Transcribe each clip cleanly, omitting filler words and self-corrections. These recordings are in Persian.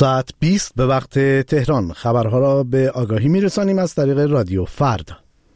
ساعت 20 به وقت تهران. خبرها را به آگاهی میرسانیم از طریق رادیو فرد.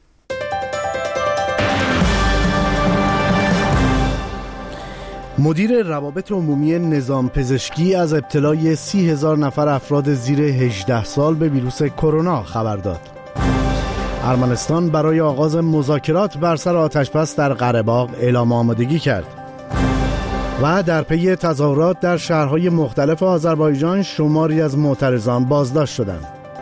مدیر روابط عمومی نظام پزشکی از ابتلای 30,000 نفر افراد زیر 18 سال به ویروس کرونا خبر داد. ارمنستان برای آغاز مذاکرات بر سر آتش‌بس در قره‌باغ اعلام آمادگی کرد. و در پی تظاهرات در شهرهای مختلف آذربایجان شماری از معترضان بازداشت شدند.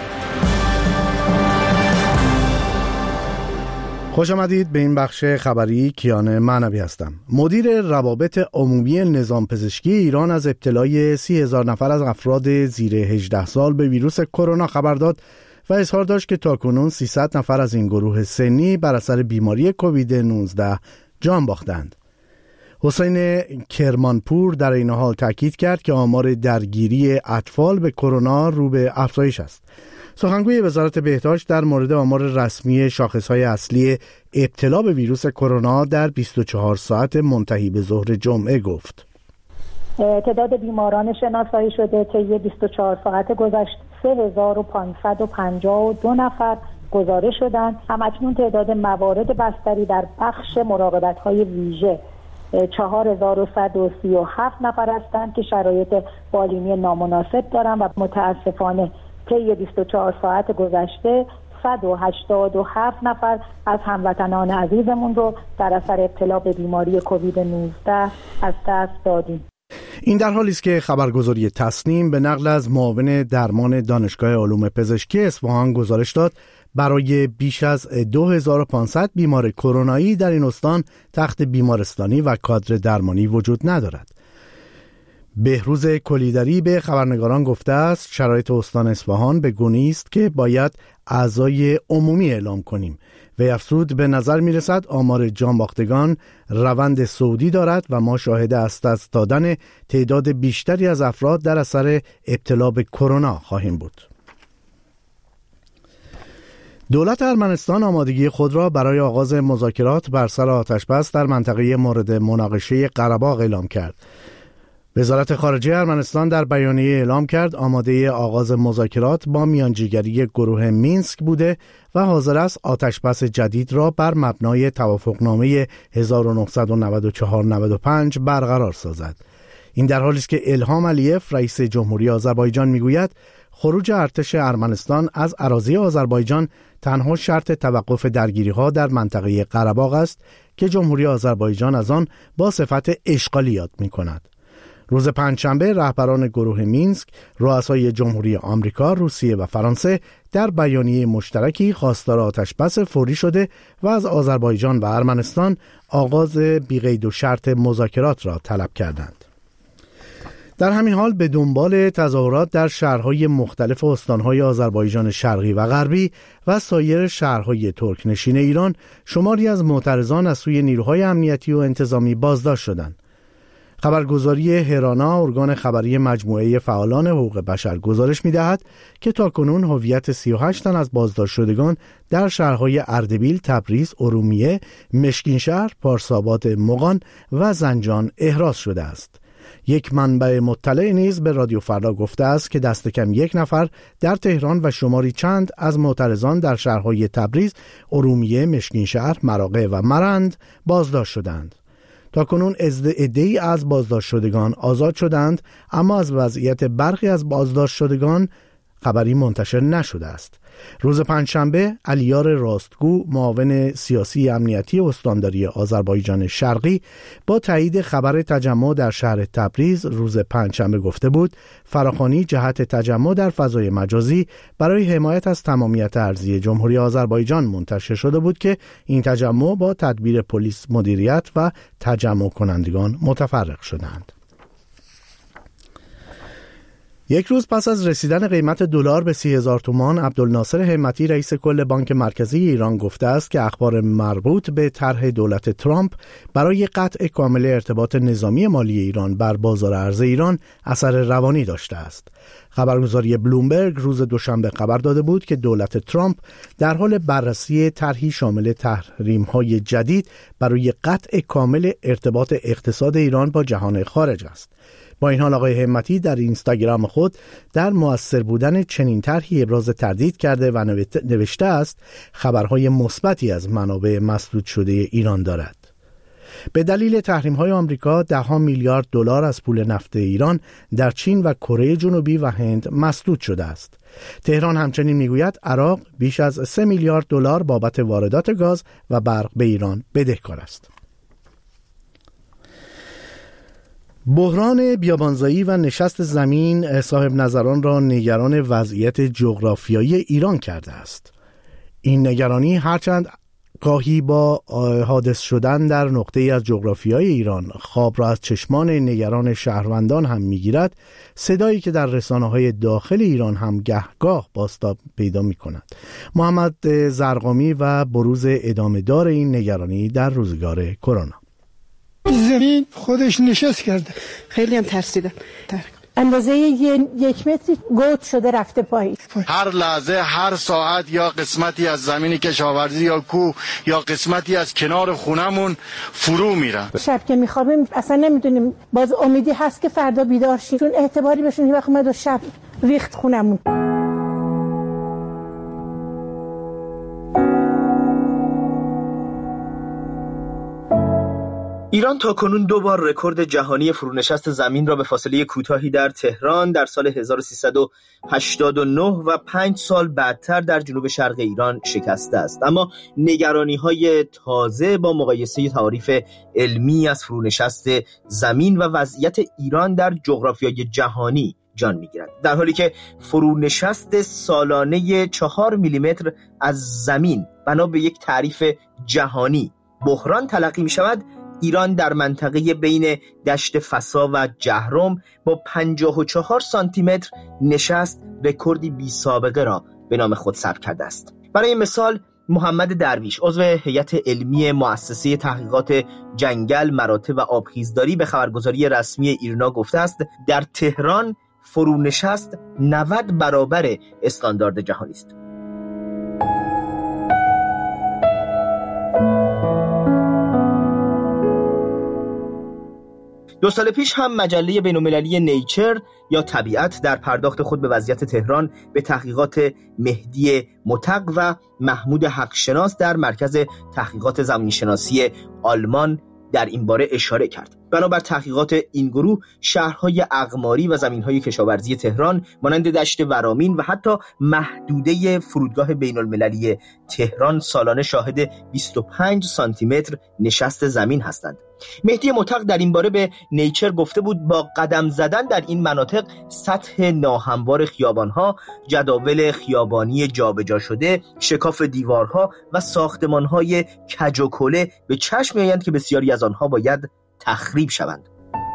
خوش آمدید به این بخش خبری. کیان معنوی هستم. مدیر روابط عمومی نظام پزشکی ایران از ابتلای 30,000 نفر از افراد زیر 18 سال به ویروس کرونا خبر داد و اظهار داشت که تاکنون 300 نفر از این گروه سنی بر اثر بیماری کووید 19 جان باختند. حسین کرمانپور در این حال تاکید کرد که آمار درگیری اطفال به کرونا رو به افزایش است. سخنگوی وزارت بهداشت در مورد آمار رسمی شاخص‌های اصلی ابتلا به ویروس کرونا در 24 ساعت منتهی به ظهر جمعه گفت: تعداد بیماران شناسایی شده طی 24 ساعت گذشته 3552 نفر گزارش شدند. همکنون تعداد موارد بستری در بخش مراقبت‌های ویژه 4137 نفر هستند که شرایط بالینی نامناسب دارند و متاسفانه طی 24 ساعت گذشته 187 نفر از هموطنان عزیزمون رو در اثر ابتلا به بیماری کووید 19 از دست دادیم. این در حالی است که خبرگزاری تصنیم به نقل از معاون درمان دانشگاه علوم پزشکی اصفهان گزارش داد برای بیش از 2500 بیمار کرونایی در این استان تخت بیمارستانی و کادر درمانی وجود ندارد. بهروز کلیدری به خبرنگاران گفته است شرایط استان اصفهان به گونه‌ای است که باید اعضای عمومی اعلام کنیم و افزود به نظر می رسد آمار جان باختگان روند صعودی دارد و ما شاهد از دست دادن تعداد بیشتری از افراد در اثر ابتلا به کرونا خواهیم بود. دولت ارمنستان آمادگی خود را برای آغاز مذاکرات بر سر آتش‌بس در منطقه مورد مناقشه قره‌باغ اعلام کرد. وزارت خارجه ارمنستان در بیانیه اعلام کرد آماده آغاز مذاکرات با میانجیگری گروه مینسک بوده و حاضر است آتش‌بس جدید را بر مبنای توافقنامه 1994-95 برقرار سازد. این در حالی است که الهام علیف رئیس جمهوری آذربایجان میگوید خروج ارتش ارمنستان از اراضی آذربایجان تنها شرط توقف درگیری‌ها در منطقه قره‌باغ است که جمهوری آذربایجان از آن با صفت اشغالی یاد می‌کند. روز پنجشنبه رهبران گروه مینسک، رؤسای جمهوری آمریکا، روسیه و فرانسه در بیانیه مشترکی خواستار آتش‌بس فوری شده و از آذربایجان و ارمنستان آغاز بی‌قید و شرط مذاکرات را طلب کردند. در همین حال به دنبال تظاهرات در شهرهای مختلف استانهای آذربایجان شرقی و غربی و سایر شهرهای ترکنشین ایران شماری از معترضان از سوی نیروهای امنیتی و انتظامی بازداشت شدند. خبرگزاری هرانا ارگان خبری مجموعه فعالان حقوق بشر گزارش می‌دهد که تاکنون هویت 38 تن از بازداشت شدگان در شهرهای اردبیل، تبریز، ارومیه، مشکینشهر، پارساباد، مغان و زنجان احراز شده است. یک منبع مطلع نیز به رادیو فردا گفته است که دست کم 1 نفر در تهران و شماری چند از معترضان در شهرهای تبریز، ارومیه، مشکینشهر، مراغه و مرند بازداشت شدند. تاکنون عده‌ای از بازداشت شدگان آزاد شدند، اما از وضعیت برخی از بازداشت شدگان خبری منتشر نشده است. روز پنجشنبه علیار راستگو معاون سیاسی امنیتی استانداری آذربایجان شرقی با تایید خبر تجمع در شهر تبریز روز پنجشنبه گفته بود فراخوانی جهت تجمع در فضای مجازی برای حمایت از تمامیت ارضی جمهوری آذربایجان منتشر شده بود که این تجمع با تدبیر پلیس مدیریت و تجمع کنندگان متفرق شدند. یک روز پس از رسیدن قیمت دلار به 30,000 تومان، عبدالناصر همتی رئیس کل بانک مرکزی ایران گفته است که اخبار مربوط به طرح دولت ترامپ برای قطع کامل ارتباط نظامی مالی ایران بر بازار ارز ایران اثر روانی داشته است. خبرگزاری بلومبرگ روز دوشنبه خبر داده بود که دولت ترامپ در حال بررسی طرحی شامل تحریم‌های جدید برای قطع کامل ارتباط اقتصاد ایران با جهان خارج است. با این حال آقای همتی در اینستاگرام خود در مؤثر بودن چنین طرحی ابراز تردید کرده و نوشته است خبرهای مثبتی از منابع مسدود شده ایران دارد. به دلیل تحریم‌های آمریکا 10 میلیارد دلار از پول نفت ایران در چین و کره جنوبی و هند مسدود شده است. تهران همچنین میگوید عراق بیش از 3 میلیارد دلار بابت واردات گاز و برق به ایران بدهکار است. بحران بیابانزایی و نشست زمین صاحب نظران را نگران وضعیت جغرافیایی ایران کرده است. این نگرانی هرچند گاهی با حادث شدن در نقطه‌ای از جغرافیای ایران خواب را از چشمان نگران شهروندان هم می‌گیرد، صدایی که در رسانه‌های داخل ایران هم گهگاه بازتاب پیدا می‌کند. محمد زرقامی و بروز ادامه‌دار این نگرانی در روزگار کرونا. زمین خودش نشست کرده. خیلی هم ترسیدم. اندازه 1 متر گود شده رفته پایین. هر لحظه، هر ساعت یا قسمتی از زمین کشاورزی یا کوه یا قسمتی از کنار خونمون فرو میرن. شب که میخوابیم اصلا نمیدونیم باز امیدی هست که فردا بیدار شیم، چون اعتباری بهشون وقت اومد و شب ریخت خونمون. ایران تاکنون 2 بار رکورد جهانی فرونشست زمین را به فاصله کوتاهی در تهران در سال 1389 و 5 سال بعدتر در جنوب شرق ایران شکسته است. اما نگرانی‌های تازه با مقایسه تعاریف علمی از فرونشست زمین و وضعیت ایران در جغرافیای جهانی جان می‌گیرد، در حالی که فرونشست سالانه 4 میلیمتر از زمین بنا به یک تعریف جهانی بحران تلقی می‌شود. ایران در منطقه بین دشت فسا و جهرم با 54 سانتی متر نشست رکوردی بی سابقه را به نام خود ثبت کرده است. برای مثال محمد درویش عضو هیئت علمی مؤسسه تحقیقات جنگل، مراتع و آبخیزداری به خبرگزاری رسمی ایرنا گفته است در تهران فرونشست 90 برابر استاندارد جهانی است. 2 سال پیش هم مجله بین‌المللی نیچر یا طبیعت در پرداخت خود به وضعیت تهران به تحقیقات مهدی مطق و محمود حقشناس در مرکز تحقیقات زمین‌شناسی آلمان در این باره اشاره کرد. بنابر تحقیقات این گروه شهرهای اقماری و زمینهای کشاورزی تهران مانند دشت ورامین و حتی محدوده فرودگاه بین‌المللی تهران سالانه شاهد 25 سانتی متر نشست زمین هستند. مهدی مطق در این باره به نیچر گفته بود با قدم زدن در این مناطق سطح ناهموار خیابانها، جداول خیابانی جابجا شده، شکاف دیوارها و ساختمانهای کج و کوله به چشم می‌آیند که بسیاری از آنها باید تخریب شوند.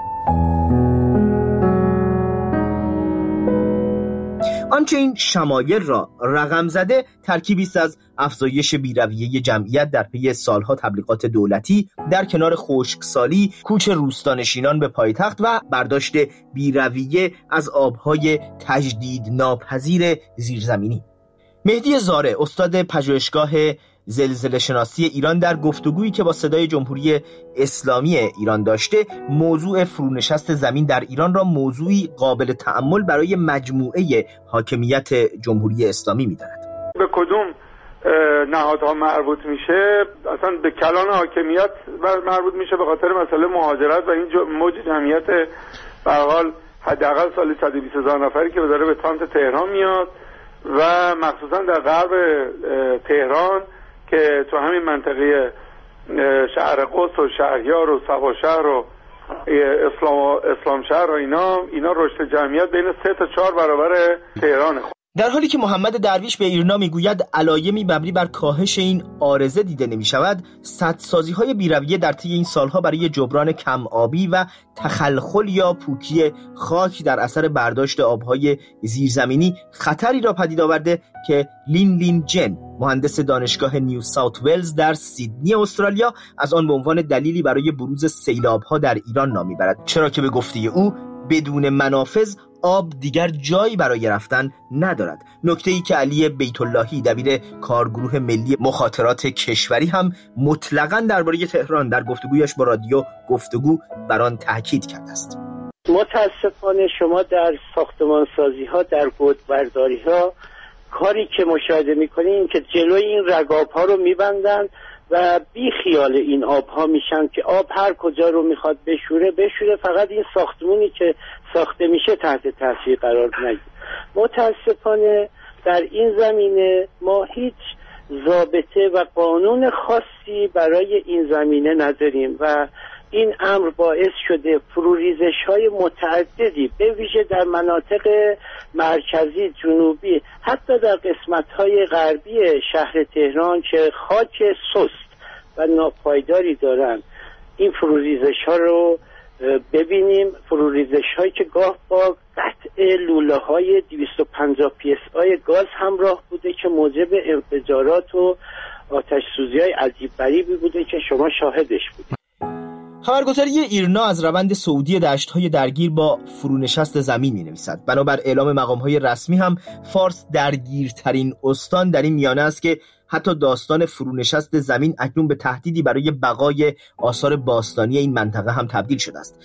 آنچه این شمایل را رقم زده ترکیبی است از افزایش بی‌رویه جمعیت در پی سالها تبلیغات دولتی، در کنار خشکسالی، کوچ روستانشینان به پایتخت و برداشت بی‌رویه از آبهای تجدید ناپذیر زیرزمینی. مهدی زاره استاد پژوهشگاه زلزله شناسی ایران در گفتگویی که با صدای جمهوری اسلامی ایران داشته، موضوع فرونشست زمین در ایران را موضوعی قابل تأمل برای مجموعه حاکمیت جمهوری اسلامی می‌داند. به کدوم نهادها مربوط میشه؟ اصلا به کلان حاکمیت مربوط میشه به خاطر مسئله مهاجرت و این موج جمعیت به هر حال حداقل سالی 120,000 نفری که داره به سمت تهران میاد و مخصوصا در غرب تهران که تو همین منطقه شهر قدس و شهریار و صفا شهر و اسلام شهر و اینا رشد جمعیت بین 3 تا 4 برابر تهرانه. در حالی که محمد درویش به ایرنا میگوید علایمی مبنی بر کاهش این عارضه دیده نمی شود، سدسازی‌های بی‌رویه در طی این سالها برای جبران کم آبی و تخلخل یا پوکی خاک در اثر برداشت آبهای زیرزمینی خطری را پدید آورده که لین جن، مهندس دانشگاه نیو ساوت ولز در سیدنی استرالیا، از آن به عنوان دلیلی برای بروز سیلاب‌ها در ایران نام می‌برد، چرا که به گفته او بدون منافذ آب دیگر جایی برای رفتن ندارد. نکته‌ای که علی بیت اللهی دبیر کارگروه ملی مخاطرات کشوری هم مطلقاً درباره تهران در گفتگویش با رادیو گفتگو بر آن تاکید کرده است. متاسفانه شما در ساختمانسازی ها، در گودبرداری ها کاری که مشاهده میکنین این که جلوی این رگاب ها رو میبندن و بی خیال این آب ها میشن که آب هر کجا رو میخواد بشوره، فقط این ساختمونی که ساخته میشه تحت تاثیر قرار نگیره. متاسفانه در این زمینه ما هیچ ضابطه و قانون خاصی برای این زمینه نداریم و این امر باعث شده فروریزش‌های متعددی به ویژه در مناطق مرکزی، جنوبی، حتی در قسمت‌های غربی شهر تهران که خاک سست و ناپایداری دارند، این فروریزش‌ها رو ببینیم. فروریزش‌هایی که گاه با قطع لوله‌های 250 PSI گاز همراه بوده که موجب انفجارات و آتش سوزی‌های عجیب غریبی بوده که شما شاهدش بودید. خبرگزاری ایرنا از روند صعودی دشت‌های درگیر با فرونشست زمین می‌نویسد. بنابر اعلام مقام‌های رسمی هم فارس درگیرترین استان در این میانه است که حتی داستان فرونشست زمین اکنون به تهدیدی برای بقای آثار باستانی این منطقه هم تبدیل شده است.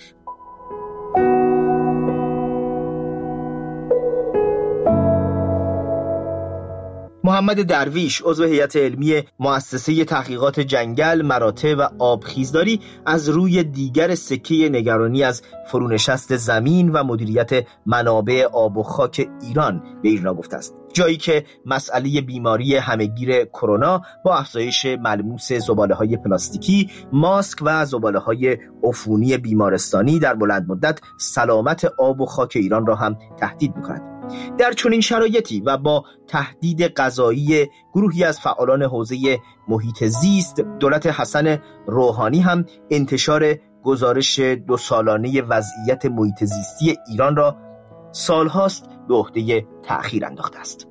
محمد درویش، عضو هیئت علمی مؤسسه تحقیقات جنگل، مراتع و آبخیزداری، از روی دیگر سکه نگرانی از فرونشست زمین و مدیریت منابع آب و خاک ایران به ایرنا گفته است. جایی که مسئله بیماری همهگیر کرونا با افزایش ملموس زباله‌های پلاستیکی، ماسک و زباله‌های عفونی بیمارستانی در بلند مدت سلامت آب و خاک ایران را هم تهدید می‌کند. در چنین شرایطی و با تهدید غذایی گروهی از فعالان حوزه محیط زیست، دولت حسن روحانی هم انتشار گزارش 2 سالانه وضعیت محیط زیستی ایران را سالهاست به عهده تأخیر انداخته است.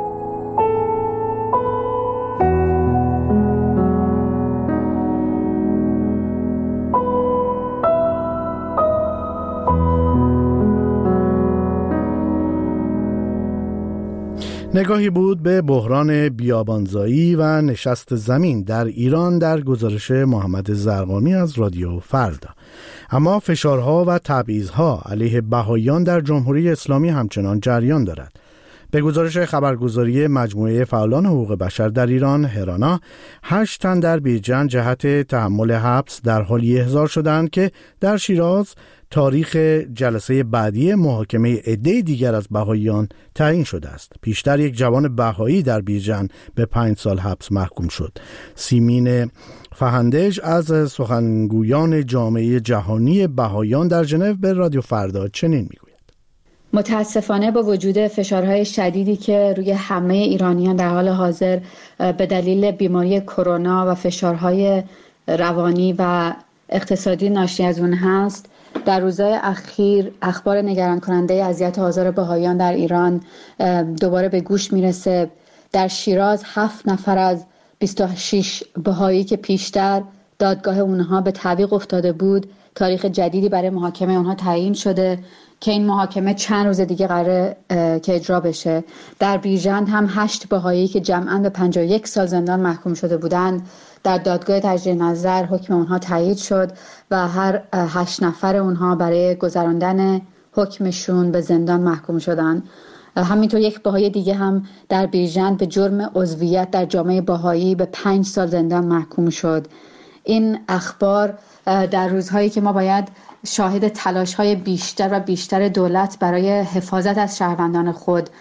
نگاهی بود به بحران بیابانزایی و نشست زمین در ایران در گزارش محمد زرقامی از رادیو فردا. اما فشارها و تبعیضها علیه بهائیان در جمهوری اسلامی همچنان جریان دارد. به گزارش خبرگزاری مجموعه فعالان حقوق بشر در ایران هرانا، 8 تن در بیرجند جهت تحمل حبس در حالی احضار شدند که در شیراز تاریخ جلسه بعدی محاکمه عده دیگر از بهائیان تعیین شده است. پیشتر یک جوان بهایی در بیرجند به 5 سال حبس محکوم شد. سیمین فهندج از سخنگویان جامعه جهانی بهائیان در ژنو به رادیو فردا چنین میگوید: متاسفانه با وجود فشارهای شدیدی که روی همه ایرانیان در حال حاضر به دلیل بیماری کرونا و فشارهای روانی و اقتصادی ناشی از اون هست، در روزهای اخیر اخبار نگران کننده اذیت آزار بهائیان در ایران دوباره به گوش میرسه. در شیراز 7 نفر از 26 بهایی که پیشتر دادگاه اونها به تعویق افتاده بود، تاریخ جدیدی برای محاکمه اونها تعیین شده که این محاکمه چند روز دیگه قراره که اجرا بشه. در بیرجند هم 8 بهایی که جمعاً به 51 سال زندان محکوم شده بودند، در دادگاه تجدید نظر حکم اونها تایید شد و هر 8 نفر اونها برای گذراندن حکمشون به زندان محکوم شدند. همینطور یک بهایی دیگه هم در بیرجند به جرم عضویت در جامعه بهایی به 5 سال زندان محکوم شد. این اخبار در روزهایی که ما باید شاهد تلاش‌های بیشتر و بیشتر دولت برای حفاظت از شهروندان خود،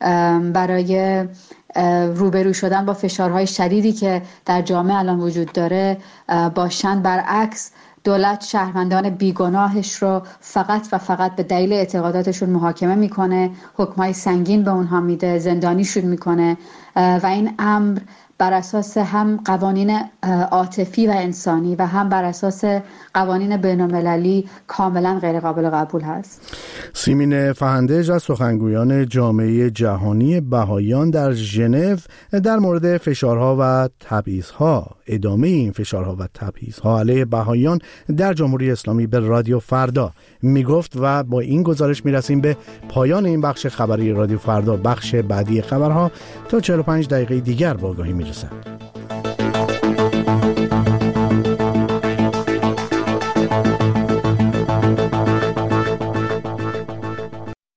برای روبرو شدن با فشارهای شدیدی که در جامعه الان وجود داره باشند، برعکس دولت شهروندان بیگناهش رو فقط و فقط به دلیل اعتقاداتشون محاکمه میکنه، حکمای سنگین به اونها میده، زندانیشون میکنه و این امر بر اساس هم قوانین عاطفی و انسانی و هم بر اساس قوانین بین‌المللی کاملا غیر قابل قبول هست. سیمین فهندج از سخنگویان جامعه جهانی بهائیان در ژنو در مورد فشارها و تبعیضها، ادامه این فشارها و تبعیضها علیه بهائیان در جمهوری اسلامی به رادیو فردا میگفت و با این گزارش میرسیم به پایان این بخش خبری رادیو فردا. بخش بعدی خبرها تا 45 دقیقه دیگر با آگاهی میرسند.